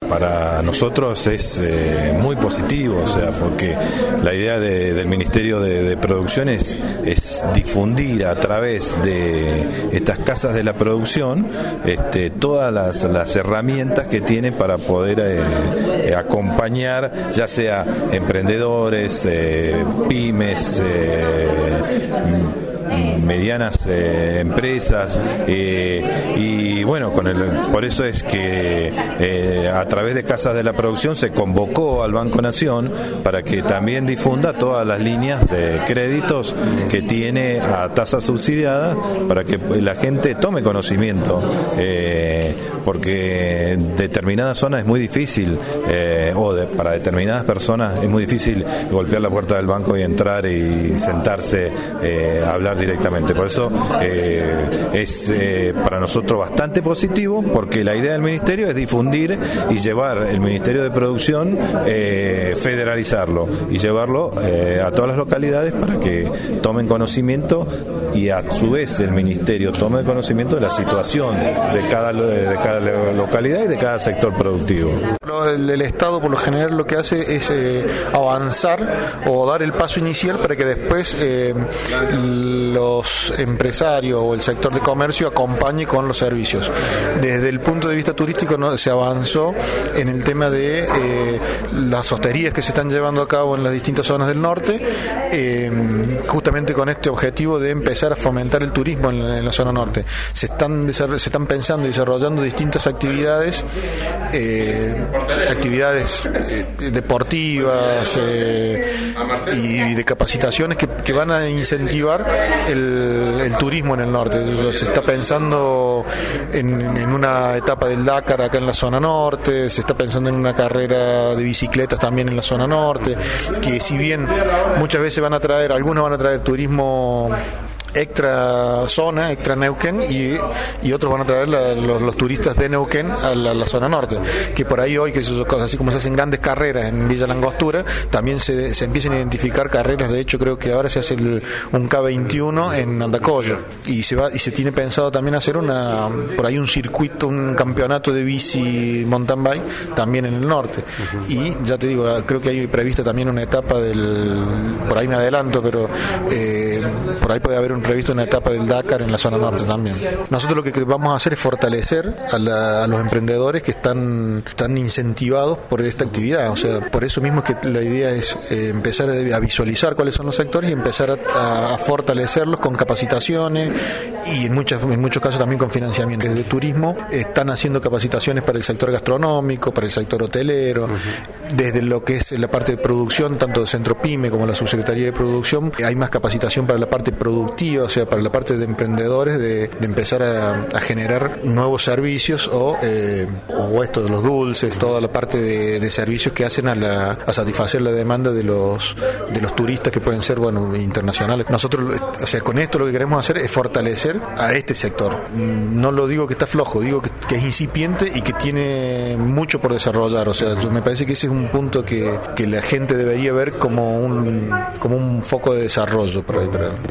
Para nosotros es muy positivo, o sea, porque la idea del Ministerio de Producción es difundir a través de estas casas de la producción todas las herramientas que tiene para poder acompañar, ya sea emprendedores, pymes, medianas empresas, y bueno, por eso es que a través de casas de la producción se convocó al Banco Nación para que también difunda todas las líneas de créditos que tiene a tasa subsidiada, para que la gente tome conocimiento, porque en determinadas zonas es muy difícil, para determinadas personas es muy difícil golpear la puerta del banco y entrar y sentarse a hablar directamente. Por eso es para nosotros bastante positivo, porque la idea del Ministerio es difundir y llevar el Ministerio de Producción, federalizarlo y llevarlo a todas las localidades para que tomen conocimiento, y a su vez el Ministerio tome conocimiento de la situación de cada localidad y de cada sector productivo. El Estado por lo general lo que hace es avanzar o dar el paso inicial para que después los empresarios o el sector de comercio acompañe con los servicios. Desde el punto de vista turístico se avanzó en el tema de las hosterías que se están llevando a cabo en las distintas zonas del norte, justamente con este objetivo de empezar a fomentar el turismo en la zona norte. Se están pensando y desarrollando distintas actividades deportivas y de capacitaciones que van a incentivar el turismo en el norte. Se está pensando en una etapa del Dakar acá en la zona norte, se está pensando en una carrera de bicicletas también en la zona norte, que si bien muchas veces algunos van a traer turismo extra zona, extra Neuquén, y otros van a traer los turistas de Neuquén a la zona norte, que por ahí hoy, que así como se hacen grandes carreras en Villa Langostura, también se empiezan a identificar carreras. De hecho, creo que ahora se hace un K21 en Andacollo, y se tiene pensado también hacer por ahí un circuito, un campeonato de bici mountain bike también en el norte. Y ya te digo, creo que hay prevista también una etapa por ahí me adelanto, pero por ahí puede haber previsto una etapa del Dakar en la zona norte también. Nosotros lo que vamos a hacer es fortalecer a los emprendedores que están incentivados por esta actividad. O sea, por eso mismo que la idea es empezar a visualizar cuáles son los sectores y empezar a fortalecerlos con capacitaciones, y en muchos casos también con financiamiento. Desde turismo están haciendo capacitaciones para el sector gastronómico, para el sector hotelero, desde lo que es la parte de producción, tanto de Centro Pyme como la Subsecretaría de Producción. Hay más capacitación para la parte productiva, o sea, para la parte de emprendedores, de empezar a generar nuevos servicios o esto de los dulces, toda la parte de servicios que hacen a satisfacer la demanda de los turistas, que pueden ser, internacionales. Nosotros, o sea, con esto lo que queremos hacer es fortalecer a este sector. No lo digo que está flojo, digo que es incipiente y que tiene mucho por desarrollar. O sea, me parece que ese es un punto que la gente debería ver como un foco de desarrollo para